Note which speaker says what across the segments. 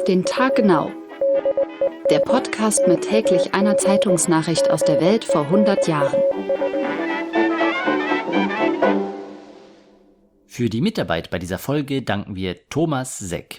Speaker 1: Auf den Tag genau. Der Podcast mit täglich einer Zeitungsnachricht aus der Welt vor 100 Jahren.
Speaker 2: Für die Mitarbeit bei dieser Folge danken wir Thomas Seck.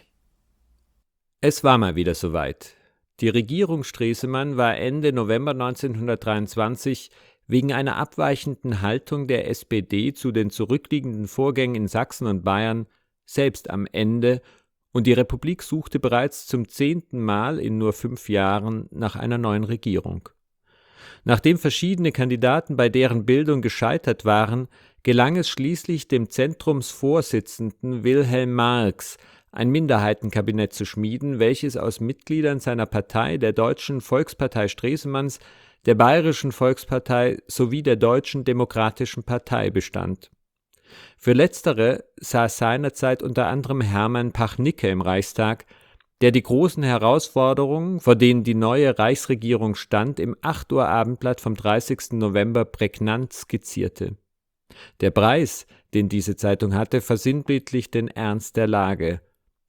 Speaker 3: Es war mal wieder soweit. Die Regierung Stresemann war Ende November 1923 wegen einer abweichenden Haltung der SPD zu den zurückliegenden Vorgängen in Sachsen und Bayern selbst am Ende und die Republik suchte bereits zum 10. Mal in nur 5 Jahren nach einer neuen Regierung. Nachdem verschiedene Kandidaten bei deren Bildung gescheitert waren, gelang es schließlich dem Zentrumsvorsitzenden Wilhelm Marx, ein Minderheitenkabinett zu schmieden, welches aus Mitgliedern seiner Partei, der Deutschen Volkspartei Stresemanns, der Bayerischen Volkspartei sowie der Deutschen Demokratischen Partei bestand. Für letztere saß seinerzeit unter anderem Hermann Pachnicke im Reichstag, der die großen Herausforderungen, vor denen die neue Reichsregierung stand, im 8 Uhr Abendblatt vom 30. November prägnant skizzierte. Der Preis, den diese Zeitung hatte, versinnbildlicht den Ernst der Lage.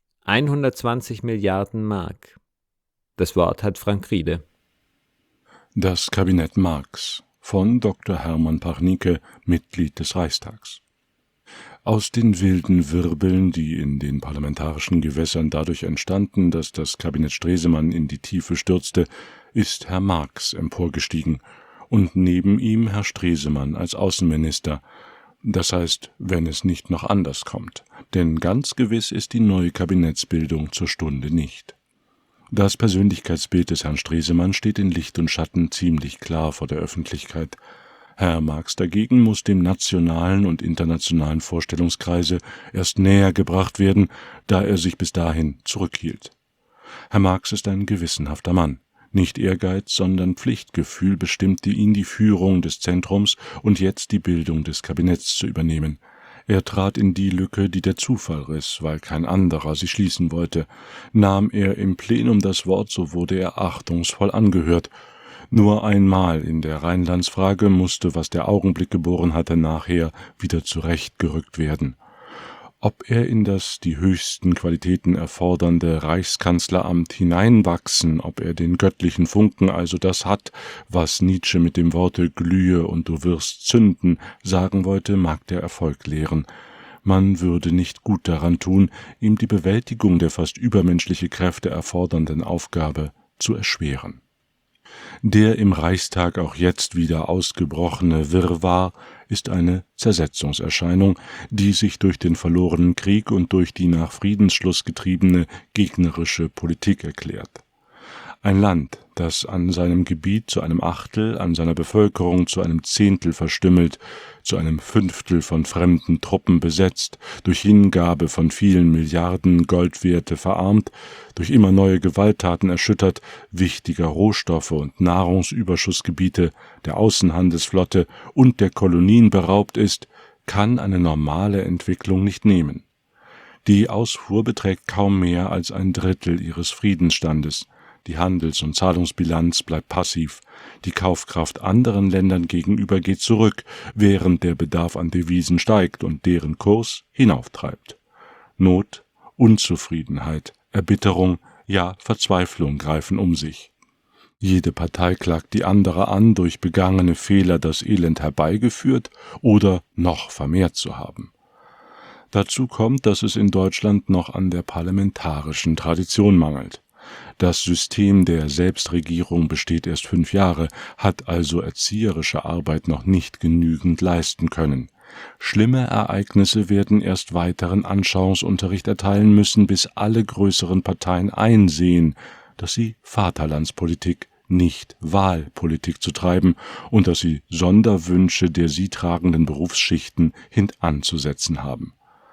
Speaker 3: 120 Milliarden Mark. Das Wort hat Frank Riede.
Speaker 4: Das Kabinett Marx von Dr. Hermann Pachnicke, Mitglied des Reichstags. Aus den wilden Wirbeln, die in den parlamentarischen Gewässern dadurch entstanden, dass das Kabinett Stresemann in die Tiefe stürzte, ist Herr Marx emporgestiegen und neben ihm Herr Stresemann als Außenminister. Das heißt, wenn es nicht noch anders kommt, denn ganz gewiss ist die neue Kabinettsbildung zur Stunde nicht. Das Persönlichkeitsbild des Herrn Stresemann steht in Licht und Schatten ziemlich klar vor der Öffentlichkeit. Herr Marx dagegen muss dem nationalen und internationalen Vorstellungskreise erst näher gebracht werden, da er sich bis dahin zurückhielt. Herr Marx ist ein gewissenhafter Mann. Nicht Ehrgeiz, sondern Pflichtgefühl bestimmte ihn, die Führung des Zentrums und jetzt die Bildung des Kabinetts zu übernehmen. Er trat in die Lücke, die der Zufall riss, weil kein anderer sie schließen wollte. Nahm er im Plenum das Wort, so wurde er achtungsvoll angehört. Nur einmal in der Rheinlandsfrage musste, was der Augenblick geboren hatte, nachher wieder zurechtgerückt werden. Ob er in das die höchsten Qualitäten erfordernde Reichskanzleramt hineinwachsen, ob er den göttlichen Funken, also das hat, was Nietzsche mit dem Worte »glühe und du wirst zünden« sagen wollte, mag der Erfolg lehren. Man würde nicht gut daran tun, ihm die Bewältigung der fast übermenschliche Kräfte erfordernden Aufgabe zu erschweren. Der im Reichstag auch jetzt wieder ausgebrochene Wirrwarr ist eine Zersetzungserscheinung, die sich durch den verlorenen Krieg und durch die nach Friedensschluss getriebene gegnerische Politik erklärt. Ein Land, das an seinem Gebiet zu einem Achtel, an seiner Bevölkerung zu einem Zehntel verstümmelt, zu einem Fünftel von fremden Truppen besetzt, durch Hingabe von vielen Milliarden Goldwerte verarmt, durch immer neue Gewalttaten erschüttert, wichtiger Rohstoffe und Nahrungsüberschussgebiete, der Außenhandelsflotte und der Kolonien beraubt ist, kann eine normale Entwicklung nicht nehmen. Die Ausfuhr beträgt kaum mehr als 1/3 ihres Friedensstandes. Die Handels- und Zahlungsbilanz bleibt passiv. Die Kaufkraft anderen Ländern gegenüber geht zurück, während der Bedarf an Devisen steigt und deren Kurs hinauftreibt. Not, Unzufriedenheit, Erbitterung, ja Verzweiflung greifen um sich. Jede Partei klagt die andere an, durch begangene Fehler das Elend herbeigeführt oder noch vermehrt zu haben. Dazu kommt, dass es in Deutschland noch an der parlamentarischen Tradition mangelt. Das System der Selbstregierung besteht erst 5 Jahre, hat also erzieherische Arbeit noch nicht genügend leisten können. Schlimme Ereignisse werden erst weiteren Anschauungsunterricht erteilen müssen, bis alle größeren Parteien einsehen, dass sie Vaterlandspolitik, nicht Wahlpolitik zu treiben und dass sie Sonderwünsche der sie tragenden Berufsschichten hintanzusetzen haben.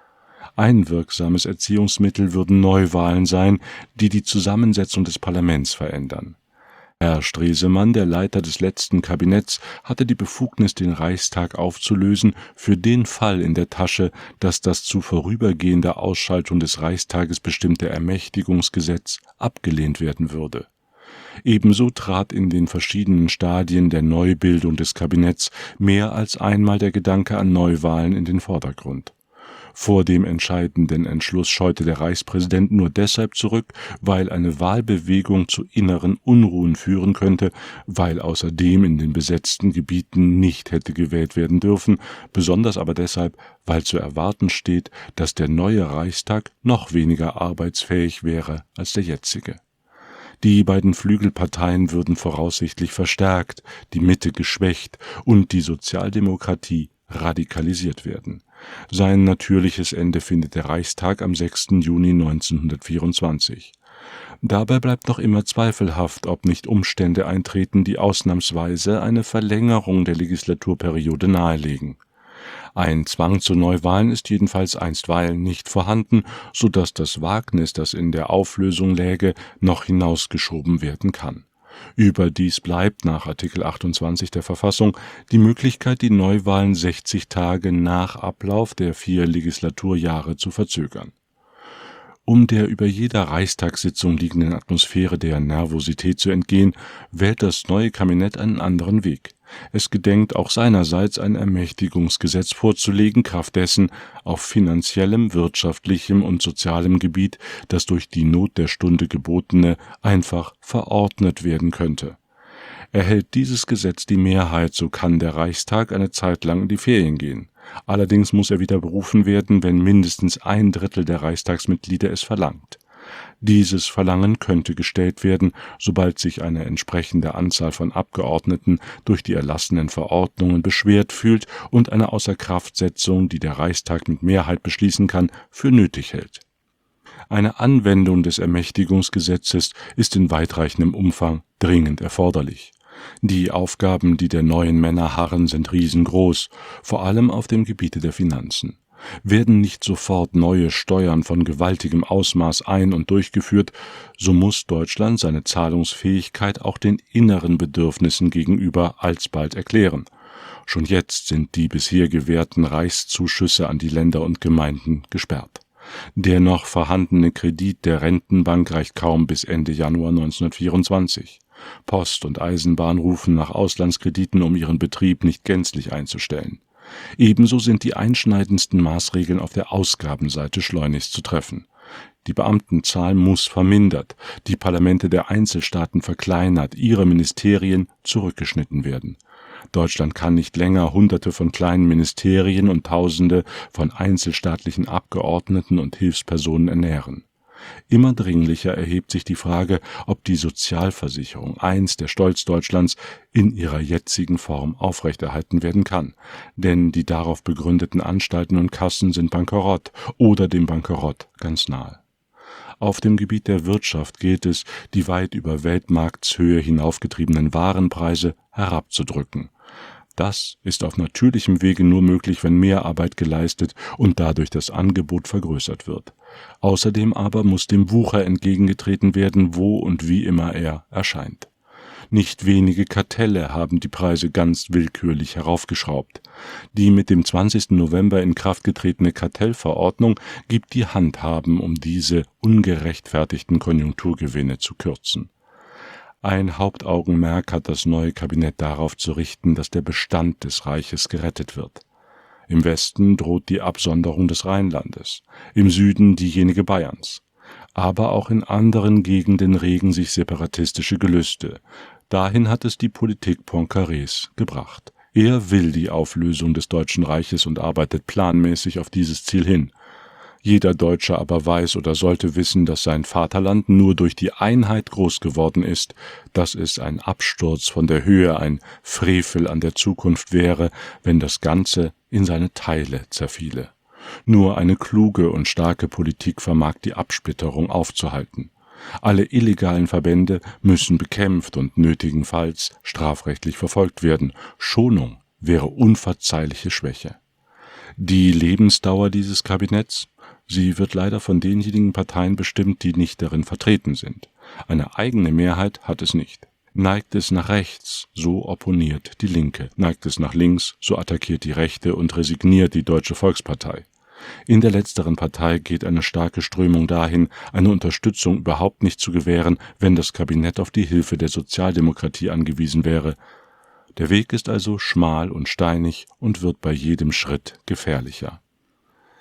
Speaker 4: Ein wirksames Erziehungsmittel würden Neuwahlen sein, die die Zusammensetzung des Parlaments verändern. Herr Stresemann, der Leiter des letzten Kabinetts, hatte die Befugnis, den Reichstag aufzulösen, für den Fall in der Tasche, dass das zu vorübergehende Ausschaltung des Reichstages bestimmte Ermächtigungsgesetz abgelehnt werden würde. Ebenso trat in den verschiedenen Stadien der Neubildung des Kabinetts mehr als einmal der Gedanke an Neuwahlen in den Vordergrund. Vor dem entscheidenden Entschluss scheute der Reichspräsident nur deshalb zurück, weil eine Wahlbewegung zu inneren Unruhen führen könnte, weil außerdem in den besetzten Gebieten nicht hätte gewählt werden dürfen, besonders aber deshalb, weil zu erwarten steht, dass der neue Reichstag noch weniger arbeitsfähig wäre als der jetzige. Die beiden Flügelparteien würden voraussichtlich verstärkt, die Mitte geschwächt und die Sozialdemokratie radikalisiert werden. Sein natürliches Ende findet der Reichstag am 6. Juni 1924. Dabei bleibt noch immer zweifelhaft, ob nicht Umstände eintreten, die ausnahmsweise eine Verlängerung der Legislaturperiode nahelegen. Ein Zwang zu Neuwahlen ist jedenfalls einstweilen nicht vorhanden, so dass das Wagnis, das in der Auflösung läge, noch hinausgeschoben werden kann. Überdies bleibt nach Artikel 28 der Verfassung die Möglichkeit, die Neuwahlen 60 Tage nach Ablauf der 4 Legislaturjahre zu verzögern. Um der über jeder Reichstagssitzung liegenden Atmosphäre der Nervosität zu entgehen, wählt das neue Kabinett einen anderen Weg. Es gedenkt auch seinerseits ein Ermächtigungsgesetz vorzulegen, kraft dessen auf finanziellem, wirtschaftlichem und sozialem Gebiet das durch die Not der Stunde gebotene einfach verordnet werden könnte. Erhält dieses Gesetz die Mehrheit, so kann der Reichstag eine Zeit lang in die Ferien gehen. Allerdings muss er wieder berufen werden, wenn mindestens 1/3 der Reichstagsmitglieder es verlangt. Dieses Verlangen könnte gestellt werden, sobald sich eine entsprechende Anzahl von Abgeordneten durch die erlassenen Verordnungen beschwert fühlt und eine Außerkraftsetzung, die der Reichstag mit Mehrheit beschließen kann, für nötig hält. Eine Anwendung des Ermächtigungsgesetzes ist in weitreichendem Umfang dringend erforderlich. Die Aufgaben, die der neuen Männer harren, sind riesengroß, vor allem auf dem Gebiete der Finanzen. Werden nicht sofort neue Steuern von gewaltigem Ausmaß ein- und durchgeführt, so muss Deutschland seine Zahlungsfähigkeit auch den inneren Bedürfnissen gegenüber alsbald erklären. Schon jetzt sind die bisher gewährten Reichszuschüsse an die Länder und Gemeinden gesperrt. Der noch vorhandene Kredit der Rentenbank reicht kaum bis Ende Januar 1924. Post und Eisenbahn rufen nach Auslandskrediten, um ihren Betrieb nicht gänzlich einzustellen. Ebenso sind die einschneidendsten Maßregeln auf der Ausgabenseite schleunigst zu treffen. Die Beamtenzahl muss vermindert, die Parlamente der Einzelstaaten verkleinert, ihre Ministerien zurückgeschnitten werden. Deutschland kann nicht länger Hunderte von kleinen Ministerien und Tausende von einzelstaatlichen Abgeordneten und Hilfspersonen ernähren. Immer dringlicher erhebt sich die Frage, ob die Sozialversicherung, einst der Stolz Deutschlands, in ihrer jetzigen Form aufrechterhalten werden kann. Denn die darauf begründeten Anstalten und Kassen sind bankerott oder dem Bankerott ganz nahe. Auf dem Gebiet der Wirtschaft gilt es, die weit über Weltmarktshöhe hinaufgetriebenen Warenpreise herabzudrücken. Das ist auf natürlichem Wege nur möglich, wenn mehr Arbeit geleistet und dadurch das Angebot vergrößert wird. Außerdem aber muss dem Wucher entgegengetreten werden, wo und wie immer er erscheint. Nicht wenige Kartelle haben die Preise ganz willkürlich heraufgeschraubt. Die mit dem 20. November in Kraft getretene Kartellverordnung gibt die Handhaben, um diese ungerechtfertigten Konjunkturgewinne zu kürzen. Ein Hauptaugenmerk hat das neue Kabinett darauf zu richten, dass der Bestand des Reiches gerettet wird. Im Westen droht die Absonderung des Rheinlandes, im Süden diejenige Bayerns. Aber auch in anderen Gegenden regen sich separatistische Gelüste. Dahin hat es die Politik Poincarés gebracht. Er will die Auflösung des Deutschen Reiches und arbeitet planmäßig auf dieses Ziel hin. Jeder Deutsche aber weiß oder sollte wissen, dass sein Vaterland nur durch die Einheit groß geworden ist, dass es ein Absturz von der Höhe, ein Frevel an der Zukunft wäre, wenn das Ganze in seine Teile zerfiele. Nur eine kluge und starke Politik vermag die Absplitterung aufzuhalten. Alle illegalen Verbände müssen bekämpft und nötigenfalls strafrechtlich verfolgt werden. Schonung wäre unverzeihliche Schwäche. Die Lebensdauer dieses Kabinetts? Sie wird leider von denjenigen Parteien bestimmt, die nicht darin vertreten sind. Eine eigene Mehrheit hat es nicht. Neigt es nach rechts, so opponiert die Linke. Neigt es nach links, so attackiert die Rechte und resigniert die Deutsche Volkspartei. In der letzteren Partei geht eine starke Strömung dahin, eine Unterstützung überhaupt nicht zu gewähren, wenn das Kabinett auf die Hilfe der Sozialdemokratie angewiesen wäre. Der Weg ist also schmal und steinig und wird bei jedem Schritt gefährlicher.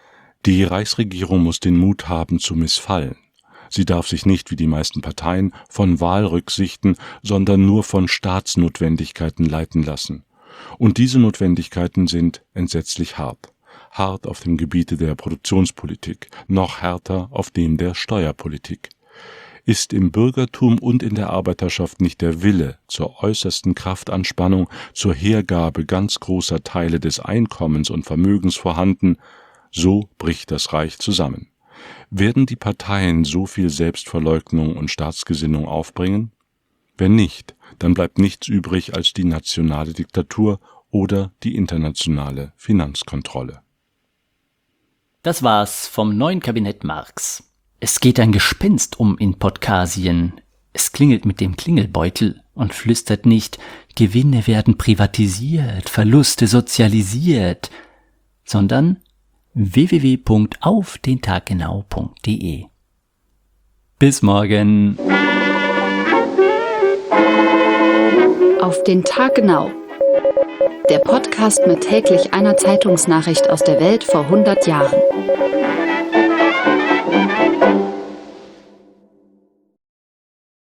Speaker 4: Die Reichsregierung muss den Mut haben zu missfallen. Sie darf sich nicht wie die meisten Parteien von Wahlrücksichten, sondern nur von Staatsnotwendigkeiten leiten lassen. Und diese Notwendigkeiten sind entsetzlich hart. Hart auf dem Gebiete der Produktionspolitik, noch härter auf dem der Steuerpolitik. Ist im Bürgertum und in der Arbeiterschaft nicht der Wille zur äußersten Kraftanspannung, zur Hergabe ganz großer Teile des Einkommens und Vermögens vorhanden, so bricht das Reich zusammen. Werden die Parteien so viel Selbstverleugnung und Staatsgesinnung aufbringen? Wenn nicht, dann bleibt nichts übrig als die nationale Diktatur oder die internationale Finanzkontrolle.
Speaker 2: Das war's vom neuen Kabinett Marx. Es geht ein Gespenst in Podkasien. Es klingelt mit dem Klingelbeutel und flüstert nicht, Gewinne werden privatisiert, Verluste sozialisiert, sondern www.aufdentaggenau.de. Bis morgen.
Speaker 1: Auf den Tag genau. Der Podcast mit täglich einer Zeitungsnachricht aus der Welt vor 100 Jahren.